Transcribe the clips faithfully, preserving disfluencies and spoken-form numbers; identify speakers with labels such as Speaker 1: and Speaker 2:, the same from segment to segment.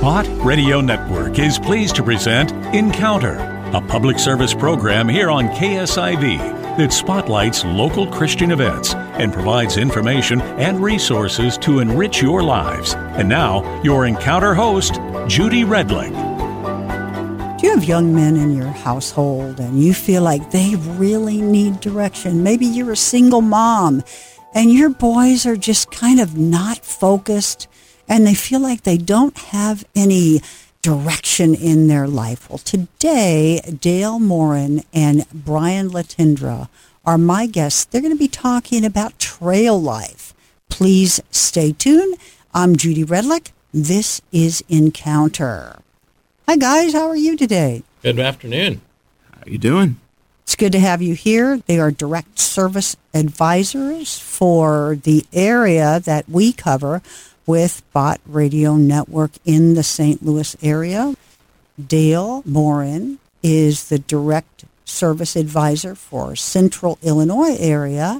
Speaker 1: Bott Radio Network is pleased to present Encounter, a public service program here on K S I V that spotlights local Christian events and provides information and resources to enrich your lives. And now, your Encounter host, Judy Redlick.
Speaker 2: Do you have young men in your household and you feel like they really need direction? Maybe you're a single mom and your boys are just kind of not focused and they feel like they don't have any direction in their life. Well, today, Dale Morin and Brian Latindra are my guests. They're going to be talking about trail life. Please stay tuned. I'm Judy Redlick. This is Encounter. Hi, guys. How are you today?
Speaker 3: Good afternoon.
Speaker 4: How you doing?
Speaker 2: It's good to have you here. They are direct service advisors for the area that we cover with Bott Radio Network in the Saint Louis area. Dale Morin is the direct service advisor for Central Illinois area,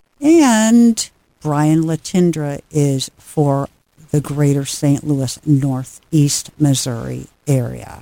Speaker 2: and Brian Latindra is for the greater Saint Louis, Northeast Missouri area.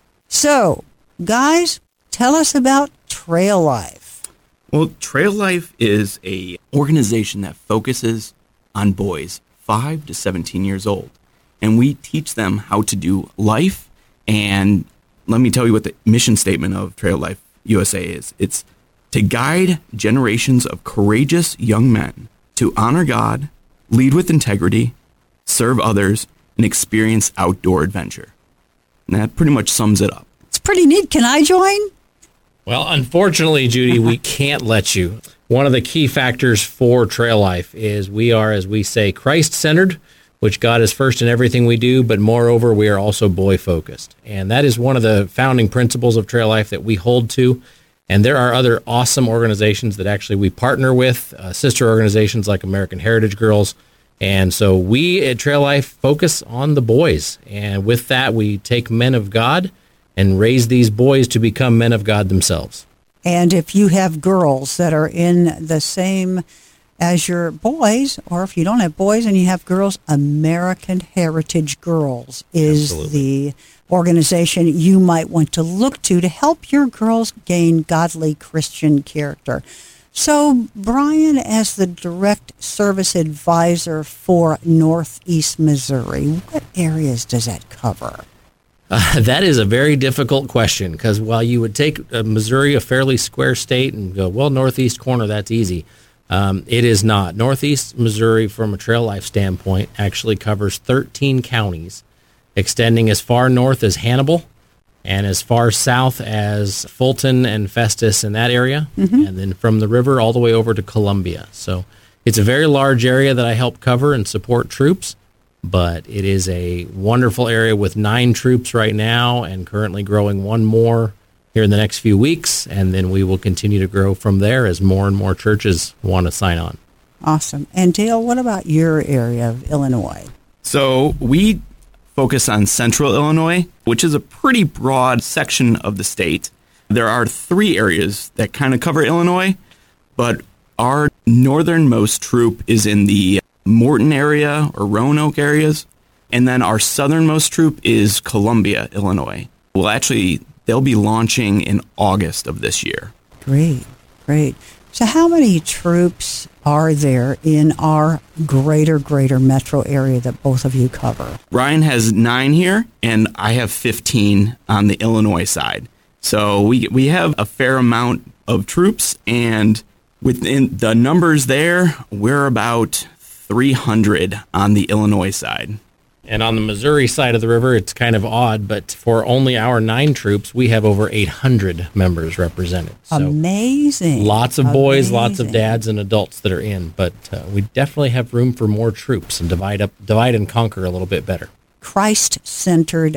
Speaker 2: So, guys, tell us about Trail Life.
Speaker 4: Well, Trail Life is a organization that focuses on boys five to seventeen years old. And we teach them how to do life. And let me tell you what the mission statement of Trail Life U S A is. It's to guide generations of courageous young men to honor God, lead with integrity, serve others, and experience outdoor adventure. And that pretty much sums it up.
Speaker 2: It's pretty neat. Can I join?
Speaker 3: Well, unfortunately, Judy, we can't let you. One of the key factors for Trail Life is we are, as we say, Christ-centered, which God is first in everything we do, but moreover, we are also boy-focused. And that is one of the founding principles of Trail Life that we hold to. And there are other awesome organizations that actually we partner with, uh, sister organizations like American Heritage Girls. And so we at Trail Life focus on the boys. And with that, we take men of God and raise these boys to become men of God themselves.
Speaker 2: And if you have girls that are in the same as your boys, or if you don't have boys and you have girls, American Heritage Girls is Absolutely. the organization you might want to look to to help your girls gain godly Christian character. So, Brian, as the direct service advisor for Northeast Missouri, what areas does that cover?
Speaker 3: Uh, that is a very difficult question because while you would take uh, Missouri, a fairly square state, and go, well, northeast corner, that's easy. Um, it is not. Northeast Missouri, from a Trail Life standpoint, actually covers thirteen counties, extending as far north as Hannibal and as far south as Fulton and Festus in that area, mm-hmm. and then from the river all the way over to Columbia. So it's a very large area that I help cover and support troops. But it is a wonderful area with nine troops right now and currently growing one more here in the next few weeks. And then we will continue to grow from there as more and more churches want to sign on.
Speaker 2: Awesome. And Dale, what about your area of Illinois?
Speaker 4: So we focus on Central Illinois, which is a pretty broad section of the state. There are three areas that kind of cover Illinois, but our northernmost troop is in the Morton area or Roanoke areas. And then our southernmost troop is Columbia, Illinois. Well, actually, they'll be launching in August of this year.
Speaker 2: Great, great. So how many troops are there in our greater, greater metro area that both of you cover?
Speaker 4: Ryan has nine here, and I have fifteen on the Illinois side. So we we have a fair amount of troops, and within the numbers there, we're about three hundred on the Illinois side.
Speaker 3: And on the Missouri side of the river, it's kind of odd, but for only our nine troops, we have over eight hundred members represented. So
Speaker 2: amazing.
Speaker 3: Lots of boys,
Speaker 2: amazing.
Speaker 3: Lots of dads and adults that are in, but uh, we definitely have room for more troops and divide up, divide and conquer a little bit better.
Speaker 2: Christ-centered,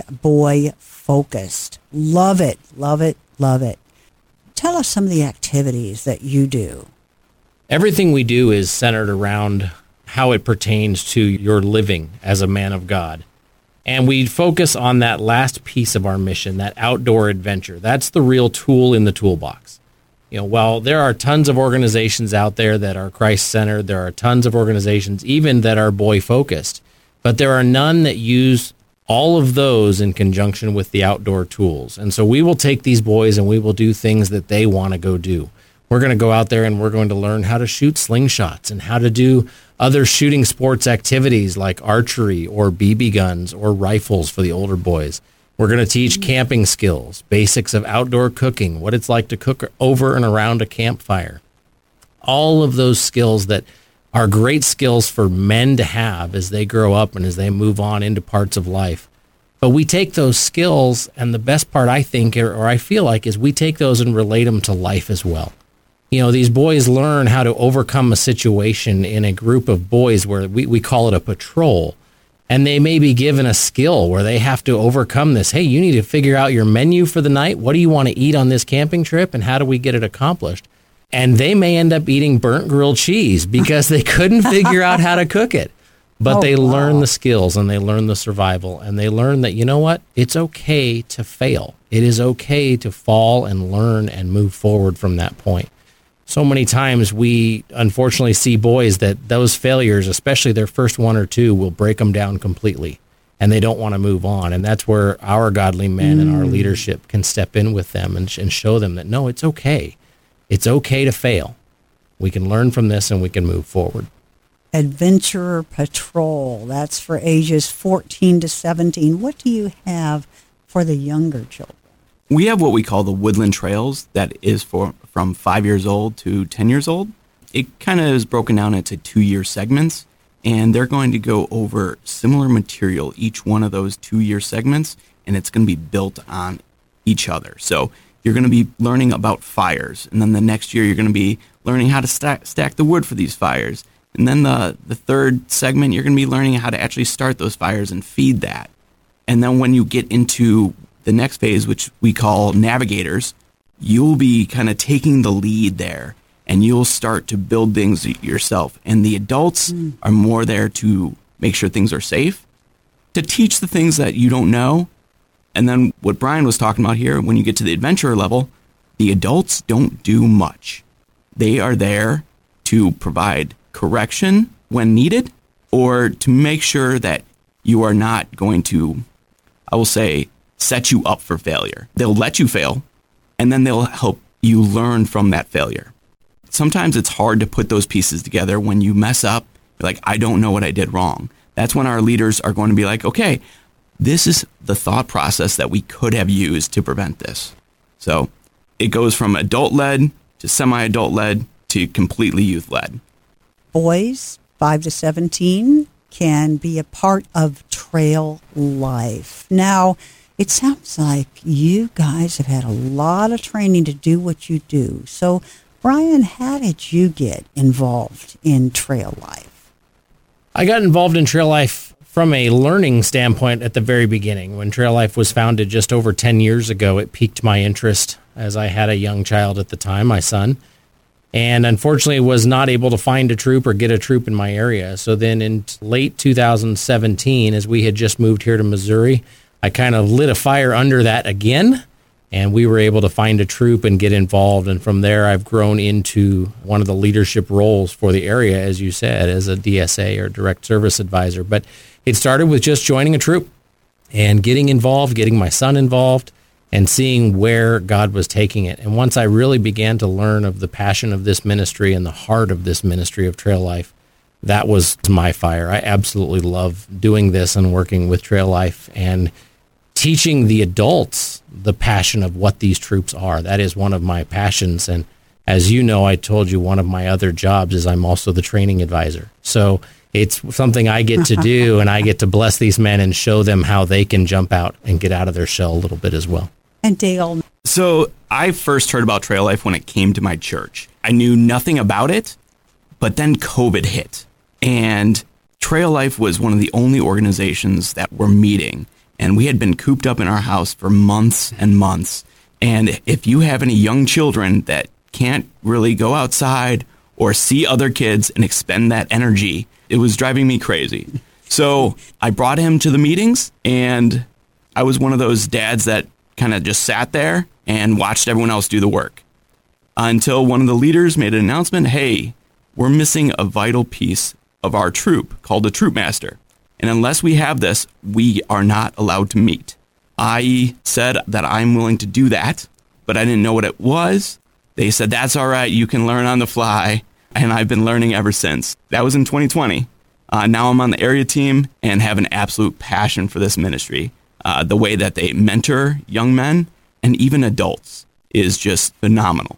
Speaker 2: boy-focused. Love it, love it, love it. Tell us some of the activities that you do.
Speaker 3: Everything we do is centered around how it pertains to your living as a man of God. And we focus on that last piece of our mission, that outdoor adventure. That's the real tool in the toolbox. You know, while there are tons of organizations out there that are Christ-centered, there are tons of organizations even that are boy-focused, but there are none that use all of those in conjunction with the outdoor tools. And so we will take these boys and we will do things that they want to go do. We're going to go out there and we're going to learn how to shoot slingshots and how to do other shooting sports activities like archery or B B guns or rifles for the older boys. We're going to teach camping skills, basics of outdoor cooking, what it's like to cook over and around a campfire. All of those skills that are great skills for men to have as they grow up and as they move on into parts of life. But we take those skills, and the best part, I think, or, or I feel like, is we take those and relate them to life as well. You know, these boys learn how to overcome a situation in a group of boys where we, we call it a patrol. And they may be given a skill where they have to overcome this. Hey, you need to figure out your menu for the night. What do you want to eat on this camping trip? And how do we get it accomplished? And they may end up eating burnt grilled cheese because they couldn't figure out how to cook it. But oh, they wow. learn the skills and they learn the survival. And they learn that, you know what? It's okay to fail. It is okay to fall and learn and move forward from that point. So many times we unfortunately see boys that those failures, especially their first one or two, will break them down completely. And they don't want to move on. And that's where our godly men mm. and our leadership can step in with them and, and show them that, no, it's okay. It's okay to fail. We can learn from this and we can move forward.
Speaker 2: Adventurer Patrol, that's for ages fourteen to seventeen. What do you have for the younger children?
Speaker 4: We have what we call the Woodland Trails that is for from five years old to ten years old. It kind of is broken down into two-year segments, and they're going to go over similar material, each one of those two-year segments, and it's going to be built on each other. So you're going to be learning about fires, and then the next year you're going to be learning how to stack, stack the wood for these fires. And then the, the third segment, you're going to be learning how to actually start those fires and feed that. And then when you get into the next phase, which we call navigators, you'll be kind of taking the lead there, and you'll start to build things yourself. And the adults mm. are more there to make sure things are safe, to teach the things that you don't know. And then what Brian was talking about here, when you get to the adventurer level, the adults don't do much. They are there to provide correction when needed, or to make sure that you are not going to, I will say, set you up for failure. They'll let you fail, and then they'll help you learn from that failure. Sometimes it's hard to put those pieces together when you mess up. You're like, I don't know what I did wrong. That's when our leaders are going to be like, okay, this is the thought process that we could have used to prevent this. So it goes from adult-led to semi-adult-led to completely youth-led.
Speaker 2: Boys, five to seventeen, can be a part of trail life. Now, it sounds like you guys have had a lot of training to do what you do. So, Brian, how did you get involved in trail life?
Speaker 3: I got involved in trail life from a learning standpoint at the very beginning. When Trail Life was founded just over ten years ago, it piqued my interest as I had a young child at the time, my son, and unfortunately was not able to find a troop or get a troop in my area. So then in late two thousand seventeen, as we had just moved here to Missouri, I kind of lit a fire under that again, and we were able to find a troop and get involved. And from there, I've grown into one of the leadership roles for the area, as you said, as a D S A or direct service advisor. But it started with just joining a troop and getting involved, getting my son involved, and seeing where God was taking it. And once I really began to learn of the passion of this ministry and the heart of this ministry of Trail Life, that was my fire. I absolutely love doing this and working with Trail Life and teaching the adults the passion of what these troops are. That is one of my passions. And as you know, I told you one of my other jobs is I'm also the training advisor. So it's something I get to do, and I get to bless these men and show them how they can jump out and get out of their shell a little bit as well.
Speaker 2: And Dale.
Speaker 4: So I first heard about Trail Life when it came to my church. I knew nothing about it, but then COVID hit. And Trail Life was one of the only organizations that were meeting. And we had been cooped up in our house for months and months. And if you have any young children that can't really go outside or see other kids and expend that energy, it was driving me crazy. So I brought him to the meetings, and I was one of those dads that kind of just sat there and watched everyone else do the work until one of the leaders made an announcement, hey, we're missing a vital piece of our troop called the troop master. And unless we have this, we are not allowed to meet. I said that I'm willing to do that, but I didn't know what it was. They said, that's all right, you can learn on the fly. And I've been learning ever since. That was in twenty twenty. Uh, now I'm on the area team and have an absolute passion for this ministry. Uh, the way that they mentor young men and even adults is just phenomenal.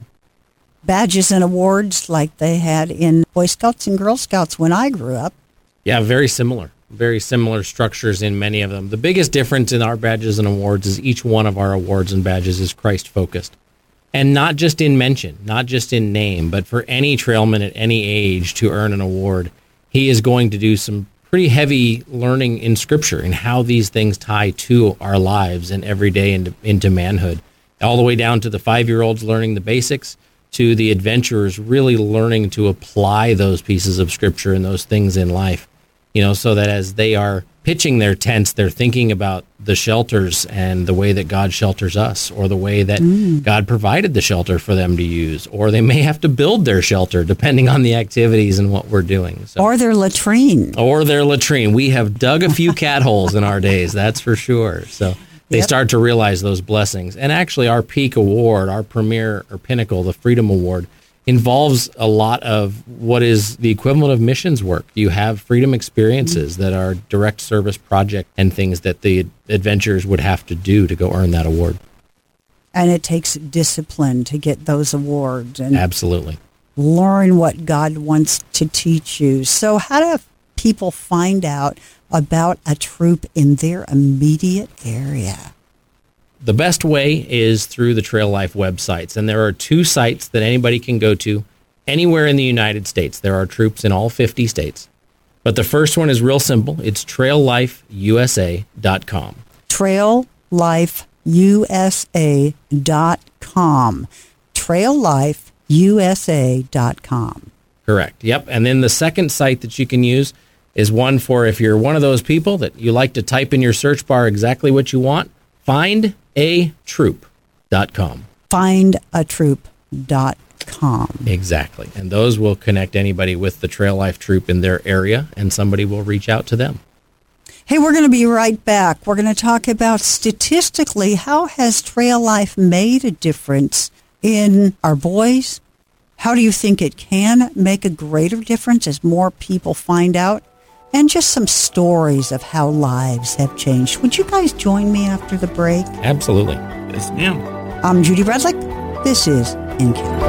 Speaker 2: Badges and awards like they had in Boy Scouts and Girl Scouts when I grew up.
Speaker 3: Yeah, very similar. Very similar structures in many of them. The biggest difference in our badges and awards is each one of our awards and badges is Christ-focused. And not just in mention, not just in name, but for any trailman at any age to earn an award, he is going to do some pretty heavy learning in Scripture and how these things tie to our lives and every day into, into manhood, all the way down to the five-year-olds learning the basics, to the adventurers really learning to apply those pieces of Scripture and those things in life, you know, so that as they are pitching their tents, they're thinking about the shelters and the way that God shelters us, or the way that mm. God provided the shelter for them to use, or they may have to build their shelter depending on the activities and what we're doing. So,
Speaker 2: or their latrine.
Speaker 3: Or their latrine. We have dug a few cat holes in our days, that's for sure. So they yep. start to realize those blessings. And actually our peak award, our premier or pinnacle, the Freedom Award, involves a lot of what is the equivalent of missions work. You have freedom experiences that are direct service project and things that the adventurers would have to do to go earn that award.
Speaker 2: And it takes discipline to get those awards. And
Speaker 3: absolutely.
Speaker 2: Learn what God wants to teach you. So how do people find out about a troop in their immediate area?
Speaker 3: The best way is through the Trail Life websites, and there are two sites that anybody can go to anywhere in the United States. There are troops in all fifty states. But the first one is real simple. It's trail life u s a dot com. trail life u s a dot com. trail life u s a dot com. Correct. Yep. And then the second site that you can use is one for if you're one of those people that you like to type in your search bar exactly what you want. find a troop dot com. find a troop dot com. Exactly. And those will connect anybody with the Trail Life Troop in their area, and somebody will reach out to them. Hey, we're going to be right back. We're going to talk about statistically, how has Trail Life made a difference in our boys? How do you think it can make a greater difference as more people find out? And just some stories of how lives have changed. Would you guys join me after the break? Absolutely. Yes, ma'am. I'm Judy Redlick. This is Encounter.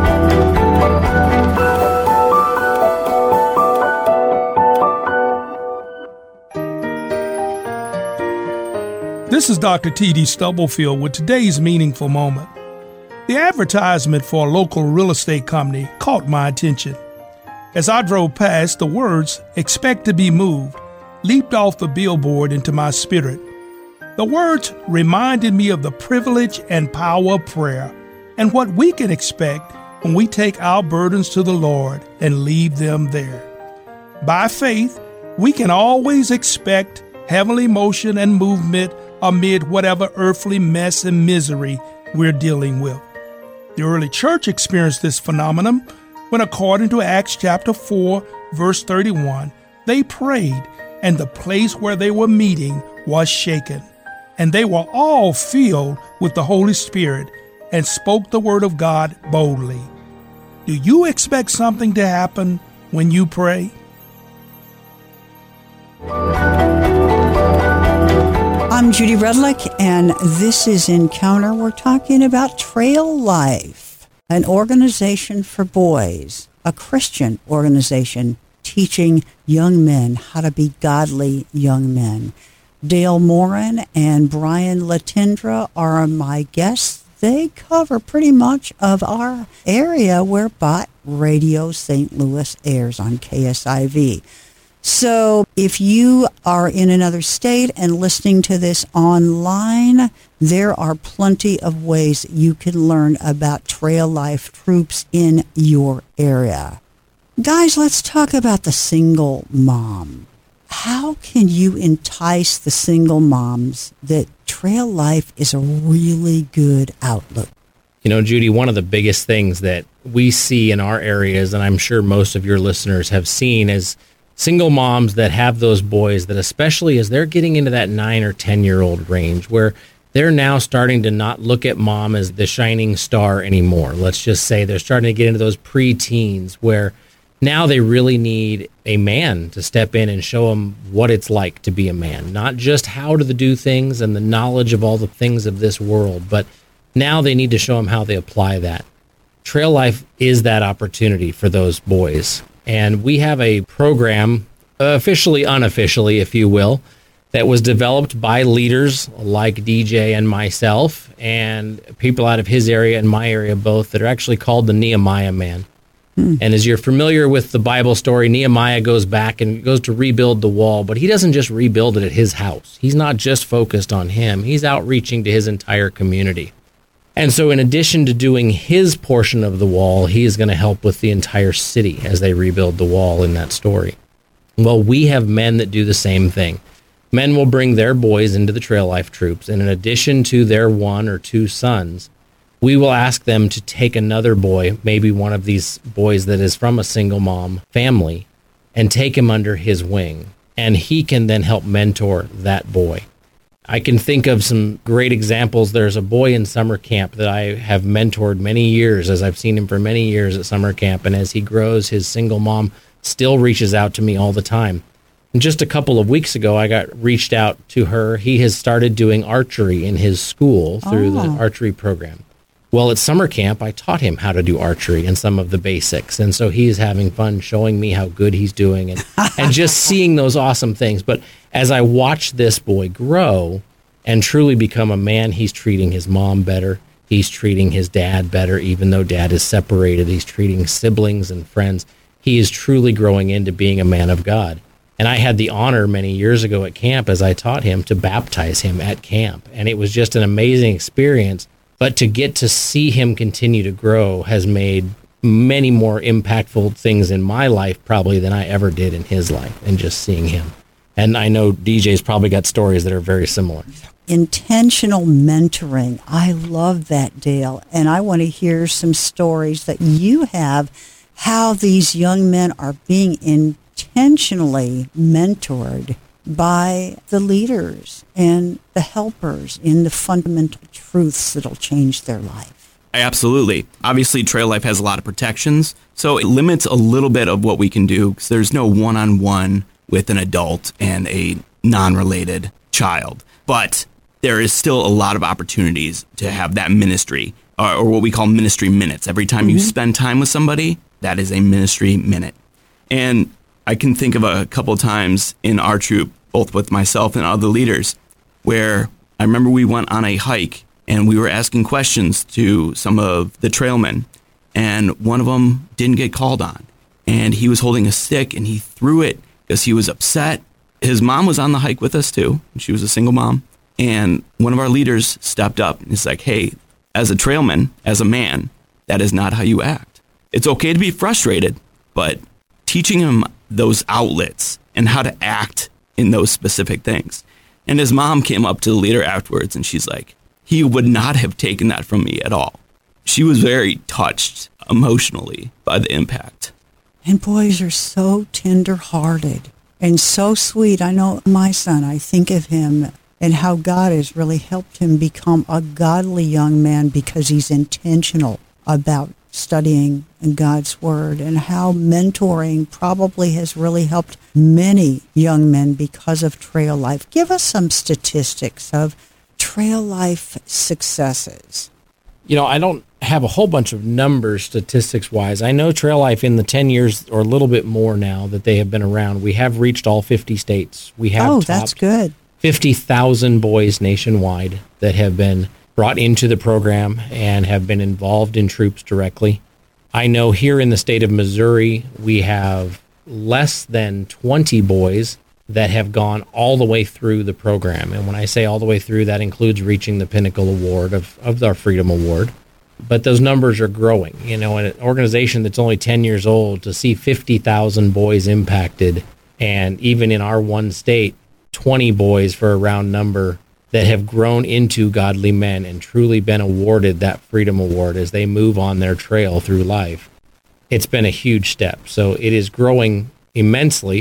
Speaker 5: This is Doctor T D Stubblefield with today's Meaningful Moment. The advertisement for a local real estate company caught my attention. As I drove past, the words, "Expect to be moved," leaped off the billboard into my spirit. The words reminded me of the privilege and power of prayer and what we can expect when we take our burdens to the Lord and leave them there. By faith, we can always expect heavenly motion and movement amid whatever earthly mess and misery we're dealing with. The early church experienced this phenomenon when, according to Acts chapter four, verse thirty-one, they prayed, and the place where they were meeting was shaken. And they were all filled with the Holy Spirit and spoke the word of God boldly. Do you expect something to happen when you pray? I'm Judy Redlick, and this is Encounter. We're talking about Trail Life, an organization for boys, a Christian organization teaching young men how to be godly young men. Dale Morin and Brian Latindra are my guests. They cover pretty much of our area where Bott Radio Saint Louis airs on K S I V. So if you are in another state and listening to this online, there are plenty of ways you can learn about Trail Life troops in your area. Guys, let's talk about the single mom. How can you entice the single moms that Trail Life is a really good outlook? You know, Judy, one of the biggest things that we see in our areas, and I'm sure most of your listeners have seen, is
Speaker 3: single moms that have those boys that, especially as they're getting into that nine or ten year old range, where they're now starting to not look at mom as the shining star anymore. Let's just say they're starting to get into those pre-teens where now they really need a man to step in and show them what it's like to be a man, not just how to do things and the knowledge of all the things of this world, but now they need to show them how they apply that. Trail Life is that opportunity for those boys. And we have a program, officially, unofficially, if you will, that was developed by leaders like D J and myself and people out of his area and my area both that are actually called the Nehemiah Man. Hmm. And as you're familiar with the Bible story, Nehemiah goes back and goes to rebuild the wall, but he doesn't just rebuild it at his house. He's not just focused on him. He's outreaching to his entire community. And so in addition to doing his portion of the wall, he is going to help with the entire city as they rebuild the wall in that story. Well, we have men that do the same thing. Men will bring their boys into the Trail Life troops, and in addition to their one or two sons, we will ask them to take another boy, maybe one of these boys that is from a single mom family, and take him under his wing. And he can then help mentor that boy. I can think of some great examples. There's a boy in summer camp that I have mentored many years, as I've seen him for many years at summer camp. And as he grows, his single mom still reaches out to me all the time. And just a couple of weeks ago, I got reached out to her. He has started doing archery in his school through oh. the archery program. Well, at summer camp, I taught him how to do archery and some of the basics. And so he's having fun showing me how good he's doing and, and just seeing those awesome things. But as I watch this boy grow and truly become a man, he's treating his mom better. He's treating his dad better, even though dad is separated. He's treating siblings and friends. He is truly growing into being a man of God. And I had the honor many years ago at camp, as I taught him, to baptize him at camp. And it was just an amazing experience. But to get to see him continue to grow has made many more impactful things in my life probably than I ever did in his life, and just seeing him. And I know D J's probably got stories that are very similar.
Speaker 2: Intentional mentoring. I love that, Dale. And I want to hear some stories that you have, how these young men are being intentionally mentored by the leaders and the helpers in the fundamental truths that'll change their life.
Speaker 4: Absolutely. Obviously, Trail Life has a lot of protections, so it limits a little bit of what we can do because there's no one-on-one with an adult and a non-related child. But there is still a lot of opportunities to have that ministry, or, or what we call ministry minutes. Every time mm-hmm. you spend time with somebody, that is a ministry minute. And I can think of a couple of times in our troop, both with myself and other leaders, where I remember we went on a hike and we were asking questions to some of the trailmen, and one of them didn't get called on. And he was holding a stick and he threw it because he was upset. His mom was on the hike with us too. She was a single mom. And one of our leaders stepped up and he's like, hey, as a trailman, as a man, that is not how you act. It's okay to be frustrated, but teaching him those outlets and how to act in those specific things. And his mom came up to the leader afterwards and she's like, he would not have taken that from me at all. She was very touched emotionally by the impact.
Speaker 2: And boys are so tender-hearted and so sweet. I know my son, I think of him and how God has really helped him become a godly young man because he's intentional about studying God's Word, and how mentoring probably has really helped many young men because of Trail Life. Give us some statistics of Trail Life successes.
Speaker 3: You know, I don't have a whole bunch of numbers statistics-wise. I know Trail Life in the ten years or a little bit more now that they have been around, we have reached all fifty states. We have
Speaker 2: oh, that's good.
Speaker 3: fifty thousand boys nationwide that have been brought into the program and have been involved in troops directly. I know here in the state of Missouri, we have less than twenty boys that have gone all the way through the program. And when I say all the way through, that includes reaching the pinnacle award of, of our Freedom Award. But those numbers are growing. You know, in an organization that's only ten years old, to see fifty thousand boys impacted, and even in our one state, twenty boys for a round number that have grown into godly men and truly been awarded that Freedom Award as they move on their trail through life. It's been a huge step. So it is growing immensely.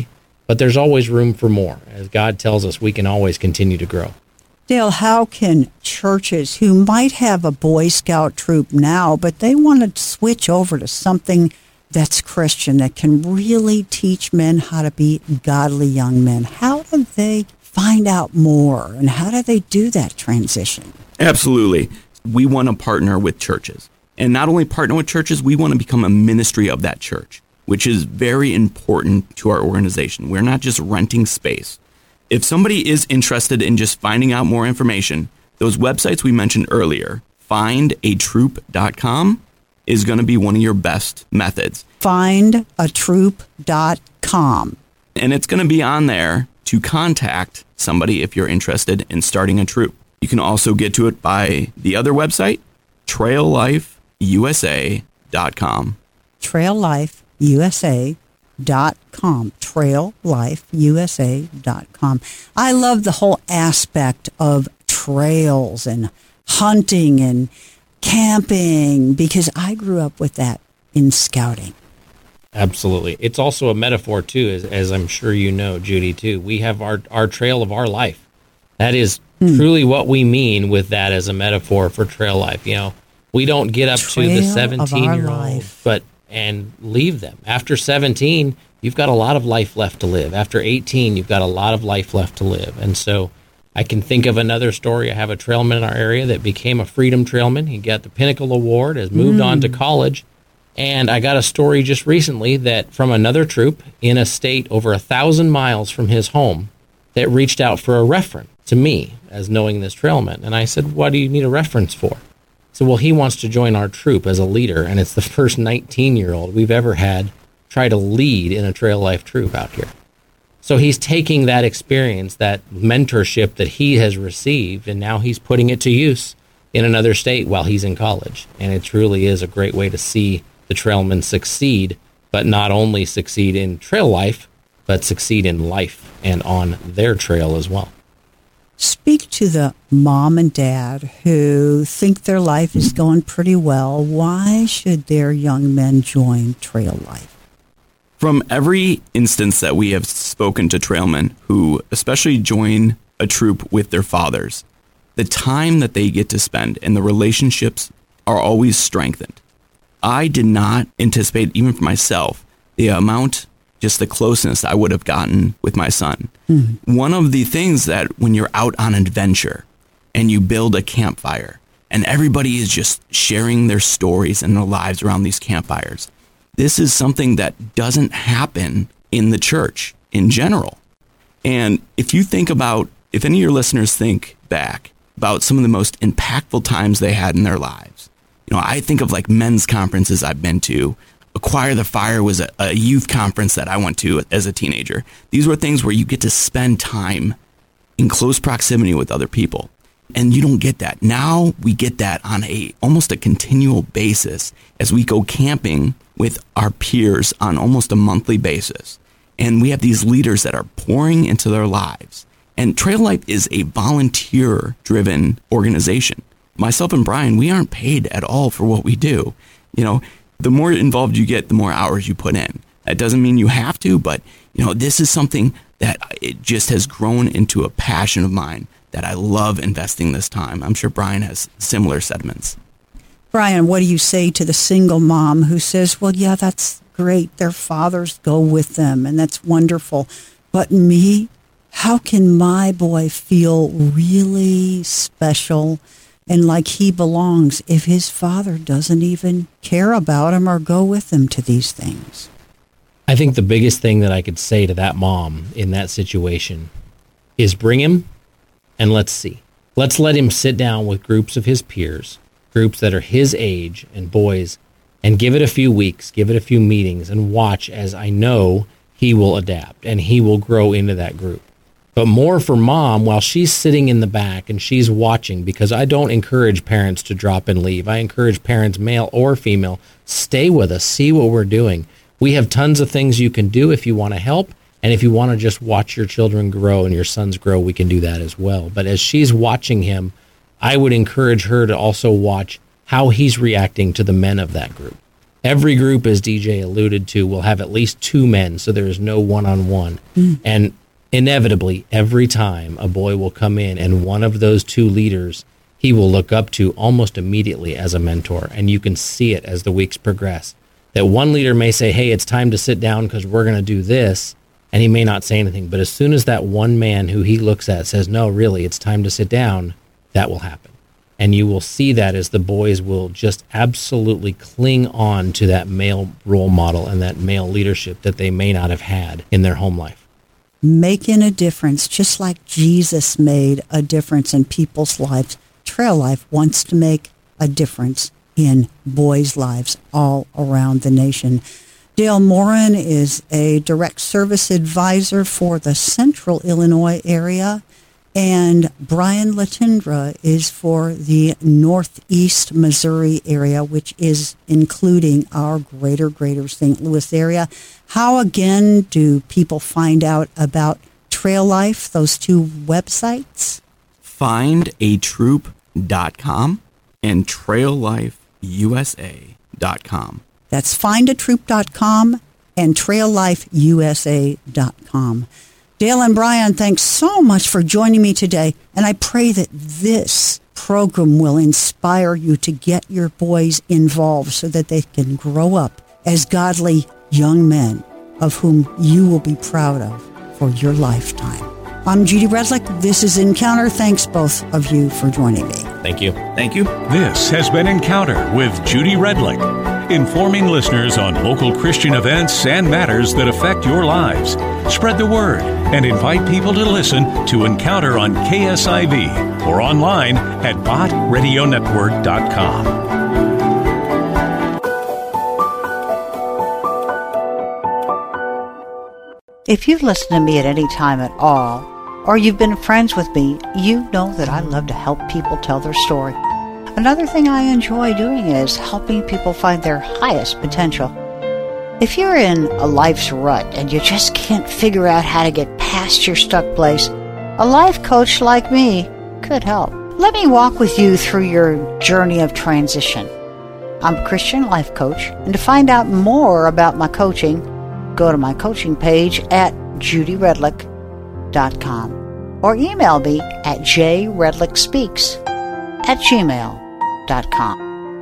Speaker 3: but there's always room for more. As God tells us, we can always continue to grow.
Speaker 2: Dale, how can churches who might have a Boy Scout troop now, but they want to switch over to something that's Christian, that can really teach men how to be godly young men, how do they find out more, and how do they do that transition?
Speaker 4: Absolutely. We want to partner with churches. And not only partner with churches, we want to become a ministry of that church, which is very important to our organization. We're not just renting space. If somebody is interested in just finding out more information, those websites we mentioned earlier, find a troop dot com, is going to be one of your best methods.
Speaker 2: find a troop dot com.
Speaker 4: And it's going to be on there to contact somebody if you're interested in starting a troop. You can also get to it by the other website, trail life U S A dot com.
Speaker 2: trail life U S A dot com. trail life U S A dot com. I love the whole aspect of trails and hunting and camping because I grew up with that in scouting.
Speaker 3: Absolutely. It's also a metaphor, too, as, as I'm sure you know, Judy, too. We have our, our trail of our life. That is hmm. truly what we mean with that as a metaphor for trail life. You know, we don't get up trail to the seventeen-year-old but and leave them. After seventeen, you've got a lot of life left to live. After eighteen, you've got a lot of life left to live. And so I can think of another story. I have a trailman in our area that became a Freedom Trailman. He got the Pinnacle Award, has moved mm. on to college. And I got a story just recently that from another troop in a state over a thousand miles from his home that reached out for a reference to me as knowing this trailman. And I said, what do you need a reference for? So, well, he wants to join our troop as a leader. And it's the first nineteen-year-old we've ever had try to lead in a trail life troop out here. So he's taking that experience, that mentorship that he has received, and now he's putting it to use in another state while he's in college. And it truly is a great way to see the trailmen succeed, but not only succeed in trail life, but succeed in life and on their trail as well.
Speaker 2: Speak to the mom and dad who think their life is going pretty well. Why should their young men join trail life?
Speaker 4: From every instance that we have spoken to trailmen who especially join a troop with their fathers, the time that they get to spend and the relationships are always strengthened. I did not anticipate, even for myself, the amount, just the closeness I would have gotten with my son. Mm-hmm. One of the things that when you're out on adventure and you build a campfire and everybody is just sharing their stories and their lives around these campfires, this is something that doesn't happen in the church in general. And if you think about, if any of your listeners think back about some of the most impactful times they had in their lives, you know, I think of like men's conferences I've been to. Acquire the Fire was a, a youth conference that I went to as a teenager. These were things where you get to spend time in close proximity with other people. And you don't get that. Now we get that on a almost a continual basis as we go camping with our peers on almost a monthly basis. And we have these leaders that are pouring into their lives. And Trail Life is a volunteer-driven organization. Myself and Brian, we aren't paid at all for what we do. You know, the more involved you get, the more hours you put in. That doesn't mean you have to, but, you know, this is something that it just has grown into a passion of mine that I love investing this time. I'm sure Brian has similar sentiments.
Speaker 2: Brian, what do you say to the single mom who says, well, yeah, that's great. Their fathers go with them, and that's wonderful. But me, how can my boy feel really special and like he belongs if his father doesn't even care about him or go with him to these things?
Speaker 3: I think the biggest thing that I could say to that mom in that situation is bring him and let's see. Let's let him sit down with groups of his peers, groups that are his age and boys, and give it a few weeks, give it a few meetings, and watch as I know he will adapt and he will grow into that group. But more for mom, while she's sitting in the back and she's watching, because I don't encourage parents to drop and leave. I encourage parents, male or female, stay with us, see what we're doing. We have tons of things you can do if you want to help. And if you want to just watch your children grow and your sons grow, we can do that as well. But as she's watching him, I would encourage her to also watch how he's reacting to the men of that group. Every group, as D J alluded to, will have at least two men, so there is no one-on-one. Mm. And inevitably, every time a boy will come in and one of those two leaders he will look up to almost immediately as a mentor, and you can see it as the weeks progress. That one leader may say, hey, it's time to sit down because we're going to do this, and he may not say anything. But as soon as that one man who he looks at says, no, really, it's time to sit down, that will happen. And you will see that as the boys will just absolutely cling on to that male role model and that male leadership that they may not have had in their home life.
Speaker 2: Making a difference, just like Jesus made a difference in people's lives. Trail Life wants to make a difference in boys' lives all around the nation. Dale Morin is a direct service advisor for the Central Illinois area, and Brian Latindra is for the Northeast Missouri area, which is including our greater, greater Saint Louis area. How, again, do people find out about Trail Life, those two websites? find a troop dot com and trail life u s a dot com. That's find a troop dot com and trail life u s a dot com. Dale and Brian, thanks so much for joining me today, and I pray that this program will inspire you to get your boys involved so that they can grow up as godly young men of whom you will be proud of for your lifetime. I'm Judy Redlick. This is Encounter. Thanks, both of you, for joining me.
Speaker 3: Thank you.
Speaker 4: Thank you.
Speaker 1: This has been Encounter with Judy Redlick, informing listeners on local Christian events and matters that affect your lives. Spread the word and invite people to listen to Encounter on K S I V or online at bot radio network dot com.
Speaker 2: If you've listened to me at any time at all, or you've been friends with me, you know that I love to help people tell their story. Another thing I enjoy doing is helping people find their highest potential. If you're in a life's rut and you just can't figure out how to get past your stuck place, a life coach like me could help. Let me walk with you through your journey of transition. I'm a Christian life coach, and to find out more about my coaching, go to my coaching page at judy redlick dot com or email me at jredlickspeaks at gmail dot com.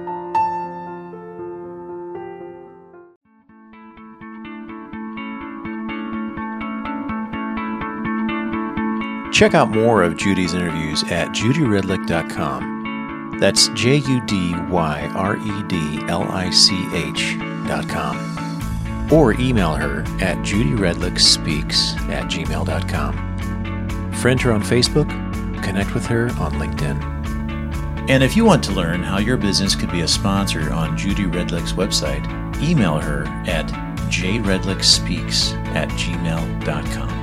Speaker 6: Check out more of Judy's interviews at judy redlick dot com. That's J U D Y R E D L I C H dot com. Or email her at judyredlickspeaks at gmail dot com. Friend her on Facebook, connect with her on LinkedIn.
Speaker 7: And if you want to learn how your business could be a sponsor on Judy Redlick's website, email her at jredlickspeaks at gmail dot com.